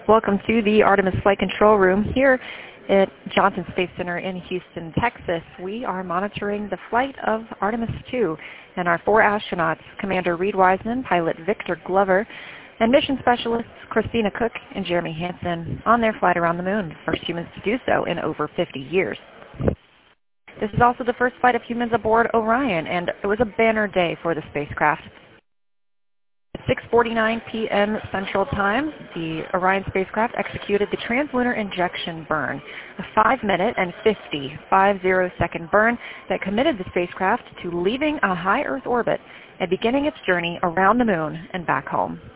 Welcome to the Artemis Flight Control Room here at Johnson Space Center in Houston, Texas. We are monitoring the flight of Artemis II and our 4 astronauts, Commander Reid Wiseman, pilot Victor Glover, and mission specialists Christina Cook and Jeremy Hansen on their flight around the moon, the first humans to do so in over 50 years. This is also the first flight of humans aboard Orion, and it was a banner day for the spacecraft. At 6:49 p.m. Central Time, the Orion spacecraft executed the translunar injection burn, a 5-minute and 50-second burn that committed the spacecraft to leaving a high Earth orbit and beginning its journey around the moon and back home.